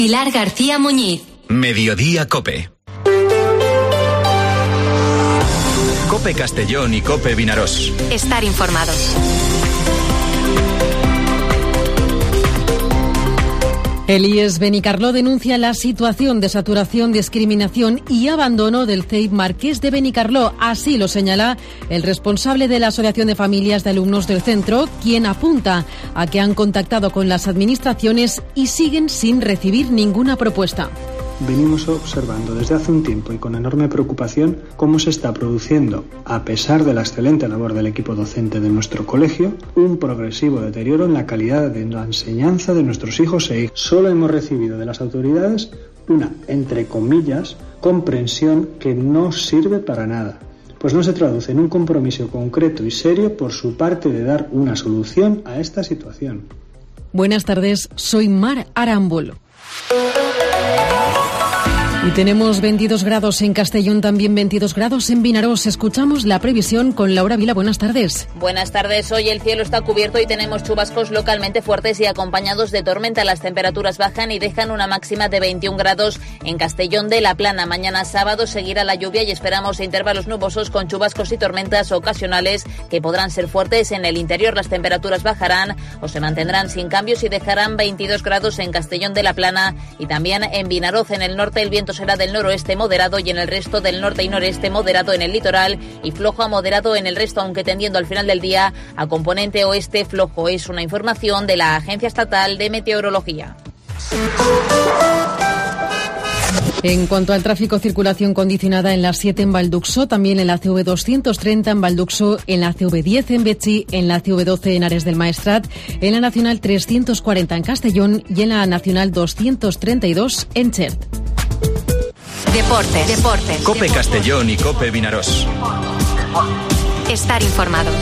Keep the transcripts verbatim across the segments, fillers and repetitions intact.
Pilar García Muñiz. Mediodía COPE. COPE Castellón y COPE Vinarós. Estar informados. El I E S Benicarló denuncia la situación de saturación, discriminación y abandono del C E I P Marqués de Benicarló. Así lo señala el responsable de la Asociación de Familias de Alumnos del centro, quien apunta a que han contactado con las administraciones y siguen sin recibir ninguna propuesta. Venimos observando desde hace un tiempo y con enorme preocupación cómo se está produciendo, a pesar de la excelente labor del equipo docente de nuestro colegio, un progresivo deterioro en la calidad de la enseñanza de nuestros hijos e hijas. Solo hemos recibido de las autoridades una, entre comillas, comprensión que no sirve para nada, pues no se traduce en un compromiso concreto y serio por su parte de dar una solución a esta situación. Buenas tardes, soy Mar Arambol. Y tenemos veintidós grados en Castellón, también veintidós grados en Vinarós. Escuchamos la previsión con Laura Vila. Buenas tardes. Buenas tardes. Hoy el cielo está cubierto y tenemos chubascos localmente fuertes y acompañados de tormenta. Las temperaturas bajan y dejan una máxima de veintiún grados en Castellón de la Plana. Mañana sábado seguirá la lluvia y esperamos intervalos nubosos con chubascos y tormentas ocasionales que podrán ser fuertes. En el interior las temperaturas bajarán o se mantendrán sin cambios y dejarán veintidós grados en Castellón de la Plana y también en Vinaroz. En el norte el viento será del noroeste moderado y en el resto del norte y noreste moderado en el litoral y flojo a moderado en el resto, aunque tendiendo al final del día a componente oeste flojo. Es una información de la Agencia Estatal de Meteorología. En cuanto al tráfico, circulación condicionada en la siete en Valduxo, también en la C V doscientos treinta en Valduxo, en la C V diez en Betxí, en la C V doce en Ares del Maestrat, en la Nacional trescientos cuarenta en Castellón y en la Nacional doscientos treinta y dos en Xert. Deportes. Deportes. COPE Castellón y COPE Vinarós. Estar informado.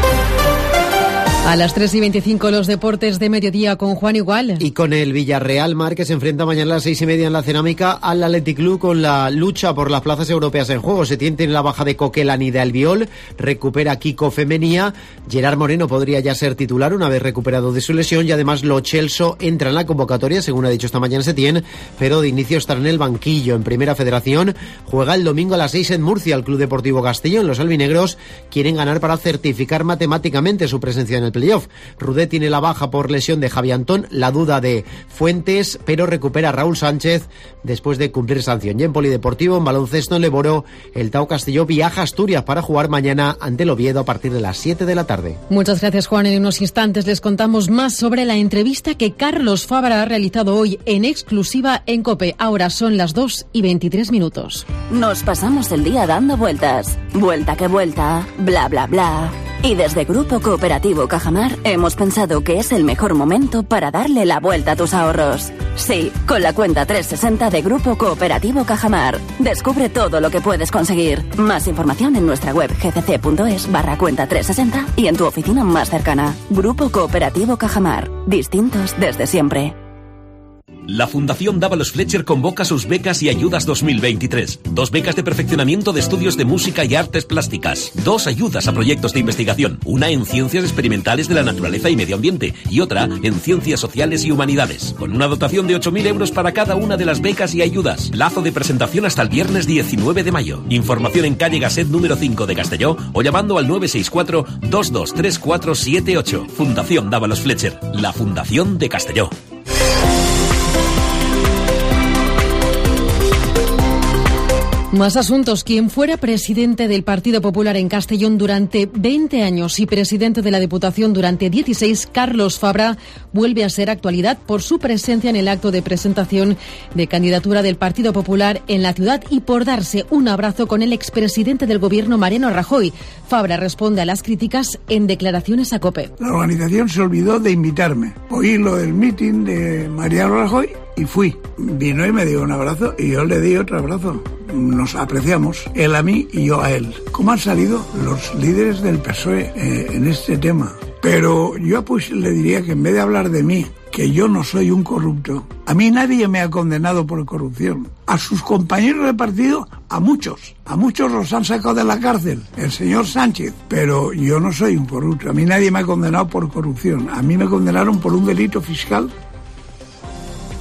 A las tres y veinticinco los deportes de mediodía con Juan Igual. Y con el Villarreal Mar, que se enfrenta mañana a las seis y media en la Cerámica al Athletic Club con la lucha por las plazas europeas en juego. Se tiene la baja de Coquelin y de Albiol, recupera Kiko Femenía, Gerard Moreno podría ya ser titular una vez recuperado de su lesión y además Lo Celso entra en la convocatoria, según ha dicho esta mañana Setién, pero de inicio estará en el banquillo. En Primera Federación juega el domingo a las seis en Murcia el Club Deportivo Castellón. Los albinegros quieren ganar para certificar matemáticamente su presencia en el playoff. Rudé tiene la baja por lesión de Javi Antón, la duda de Fuentes, pero recupera a Raúl Sánchez después de cumplir sanción. Y en polideportivo, en baloncesto en Leboro, el Tau Castelló viaja a Asturias para jugar mañana ante el Oviedo a partir de las siete de la tarde. Muchas gracias, Juan. En unos instantes les contamos más sobre la entrevista que Carlos Fabra ha realizado hoy en exclusiva en COPE. Ahora son las dos y veintitrés minutos. Nos pasamos el día dando vueltas. Vuelta que vuelta, bla, bla, bla. Y desde Grupo Cooperativo Cajamar hemos pensado que es el mejor momento para darle la vuelta a tus ahorros. Sí, con la cuenta trescientos sesenta de Grupo Cooperativo Cajamar. Descubre todo lo que puedes conseguir. Más información en nuestra web gcc.es barra cuenta trescientos sesenta y en tu oficina más cercana. Grupo Cooperativo Cajamar. Distintos desde siempre. La Fundación Dávalos Fletcher convoca sus becas y ayudas dos mil veintitrés. Dos becas de perfeccionamiento de estudios de música y artes plásticas. Dos ayudas a proyectos de investigación. Una en ciencias experimentales de la naturaleza y medio ambiente. Y otra en ciencias sociales y humanidades. Con una dotación de ocho mil euros para cada una de las becas y ayudas. Plazo de presentación hasta el viernes diecinueve de mayo. Información en calle Gasset número cinco de Castelló o llamando al nueve seis cuatro, dos dos tres cuatro siete ocho. Fundación Dávalos Fletcher. La Fundación de Castelló. Más asuntos. Quien fuera presidente del Partido Popular en Castellón durante veinte años y presidente de la Diputación durante dieciséis, Carlos Fabra, vuelve a ser actualidad por su presencia en el acto de presentación de candidatura del Partido Popular en la ciudad y por darse un abrazo con el expresidente del Gobierno, Mariano Rajoy. Fabra responde a las críticas en declaraciones a COPE. La organización se olvidó de invitarme. Oí lo del mitin de Mariano Rajoy y fui. Vino y me dio un abrazo y yo le di otro abrazo. Nos apreciamos, él a mí y yo a él. ¿Cómo han salido los líderes del P S O E eh, en este tema? Pero yo pues le diría que en vez de hablar de mí, que yo no soy un corrupto, a mí nadie me ha condenado por corrupción. A sus compañeros de partido, a muchos, a muchos los han sacado de la cárcel, el señor Sánchez, pero yo no soy un corrupto, a mí nadie me ha condenado por corrupción, a mí me condenaron por un delito fiscal.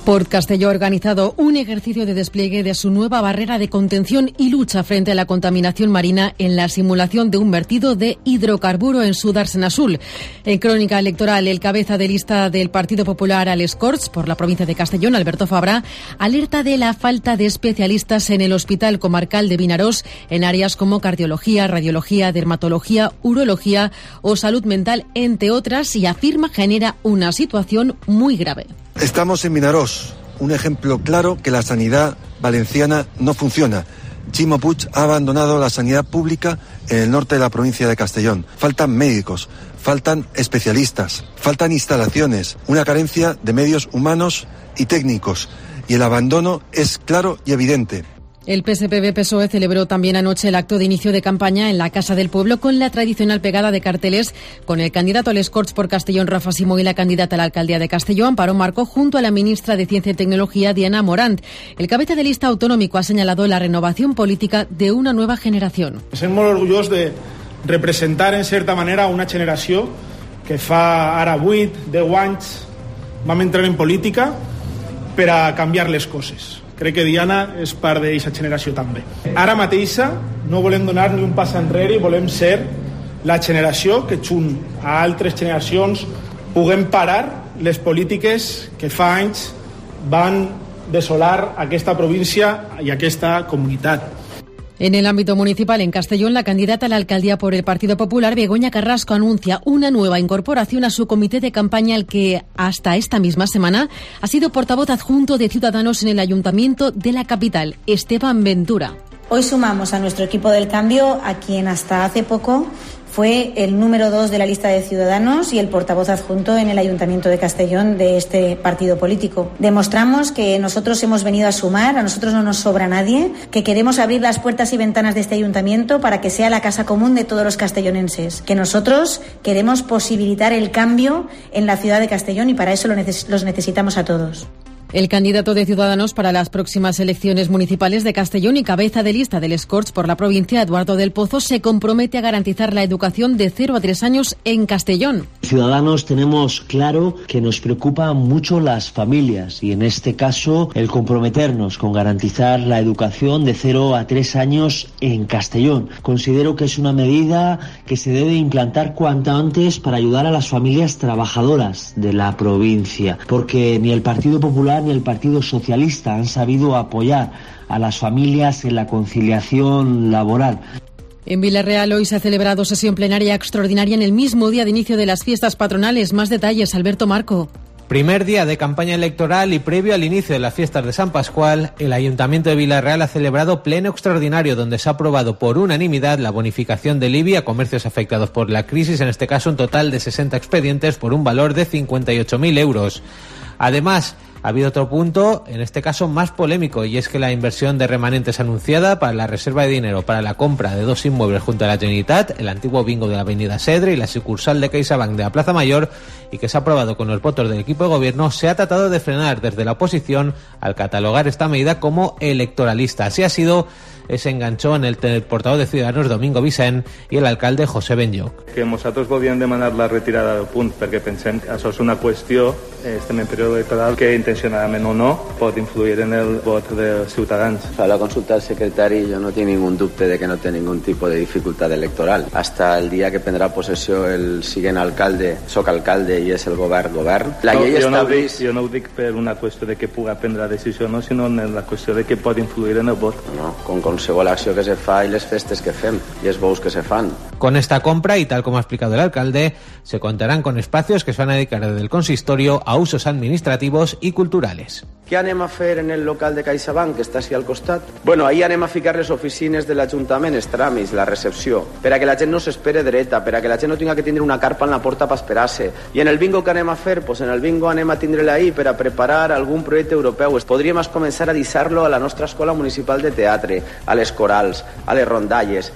Port Castelló ha organizado un ejercicio de despliegue de su nueva barrera de contención y lucha frente a la contaminación marina en la simulación de un vertido de hidrocarburo en su dársena azul. En crónica electoral, el cabeza de lista del Partido Popular a les Corts por la provincia de Castellón, Alberto Fabra, alerta de la falta de especialistas en el Hospital Comarcal de Vinaròs en áreas como cardiología, radiología, dermatología, urología o salud mental, entre otras, y afirma genera una situación muy grave. Estamos en Vinaròs, un ejemplo claro que la sanidad valenciana no funciona. Ximo Puig ha abandonado la sanidad pública en el norte de la provincia de Castellón. Faltan médicos, faltan especialistas, faltan instalaciones, una carencia de medios humanos y técnicos, y el abandono es claro y evidente. El P S P B P S O E celebró también anoche el acto de inicio de campaña en la Casa del Pueblo con la tradicional pegada de carteles con el candidato a les Corts por Castellón, Rafa Simó, y la candidata a la alcaldía de Castellón, Amparo Marco, junto a la ministra de Ciencia y Tecnología, Diana Morant. El cabeza de lista autonómico ha señalado la renovación política de una nueva generación. Estem molt orgullosos de representar, en certa manera, una generació que fa ara vuit, deu anys vam entrar en política per a canviar les coses. Crec que Diana és part d'aquesta generació també. Ara mateixa no volem donar ni un pas enrere i volem ser la generació que, junt a altres generacions, puguem parar les polítiques que fa anys van desolar aquesta província i aquesta comunitat. En el ámbito municipal, en Castellón, la candidata a la alcaldía por el Partido Popular, Begoña Carrasco, anuncia una nueva incorporación a su comité de campaña, al que hasta esta misma semana ha sido portavoz adjunto de Ciudadanos en el Ayuntamiento de la capital, Esteban Ventura. Hoy sumamos a nuestro equipo del cambio a quien hasta hace poco fue el número dos de la lista de Ciudadanos y el portavoz adjunto en el Ayuntamiento de Castellón de este partido político. Demostramos que nosotros hemos venido a sumar, a nosotros no nos sobra nadie, que queremos abrir las puertas y ventanas de este ayuntamiento para que sea la casa común de todos los castellonenses, que nosotros queremos posibilitar el cambio en la ciudad de Castellón y para eso lo neces- los necesitamos a todos. El candidato de Ciudadanos para las próximas elecciones municipales de Castellón y cabeza de lista de les Corts por la provincia, Eduardo del Pozo, se compromete a garantizar la educación de cero a tres años en Castellón. Ciudadanos tenemos claro que nos preocupan mucho las familias y en este caso el comprometernos con garantizar la educación de cero a tres años en Castellón. Considero que es una medida que se debe implantar cuanto antes para ayudar a las familias trabajadoras de la provincia, porque ni el Partido Popular ni el Partido Socialista han sabido apoyar a las familias en la conciliación laboral. En Villarreal hoy se ha celebrado sesión plenaria extraordinaria en el mismo día de inicio de las fiestas patronales. Más detalles, Alberto Marco. Primer día de campaña electoral y previo al inicio de las fiestas de San Pascual, el Ayuntamiento de Villarreal ha celebrado pleno extraordinario donde se ha aprobado por unanimidad la bonificación del I B I a comercios afectados por la crisis, en este caso un total de sesenta expedientes por un valor de cincuenta y ocho mil euros. Además, ha habido otro punto, en este caso más polémico, y es que la inversión de remanentes anunciada para la reserva de dinero para la compra de dos inmuebles junto a la Generalitat, el antiguo bingo de la avenida Sedre y la sucursal de CaixaBank de la Plaza Mayor, y que se ha aprobado con los votos del equipo de gobierno, se ha tratado de frenar desde la oposición al catalogar esta medida como electoralista. Así ha sido, se enganchó en el, el portavoz de Ciudadanos, Domingo Vicent, y el alcalde José Benlloc. Que nosaltres volvíem demanar la retirada del punt perquè pensem que això és una qüestió, estem en període electoral, que intencionadament o no pot influir en el vot dels ciutadans. A la consulta del secretari yo no tinc ningún dubte de que no té ningún tipus de dificultat electoral. Hasta el dia que prendrà possessió el siguient alcalde, soc alcalde i és el govern govern. La no, llei jo, no estableix... dic, jo no ho dic per una qüestió de que puga prendre decisió, no, sinó en la qüestió de que pot influir en el vot. No, con qualsevol acció que se fa i les festes que fem i els bous que se fan. Con esta compra, y tal como ha explicado el alcalde, se contarán con espacios que se van a dedicar desde el consistorio a usos administrativos y culturales. Què anem a fer en el local de CaixaBank, que està així al costat? Bueno, ahí anem a ficar les oficines de l'Ajuntament, els tràmits, la recepció, per a que la gent no s'espere dreta, per a que la gent no tinga que tindre una carpa en la porta per esperar-se. I en el bingo que anem a fer? Pues en el bingo anem a tindre-la ahí per a preparar algun projecte europeu. Podríem començar a deixar-lo a la nostra escola municipal de teatre, a les corals, a les rondalles.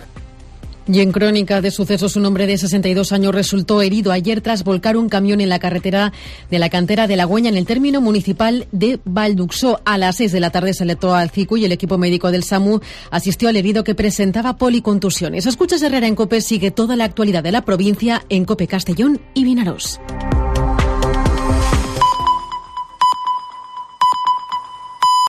Y en crónica de sucesos, un hombre de sesenta y dos años resultó herido ayer tras volcar un camión en la carretera de la cantera de La Güeña, en el término municipal de Valduxó. A las seis de la tarde se alertó al C I C U y el equipo médico del SAMU asistió al herido, que presentaba policontusiones. Escuchas Herrera en COPE, sigue toda la actualidad de la provincia en COPE Castellón y Vinaròs.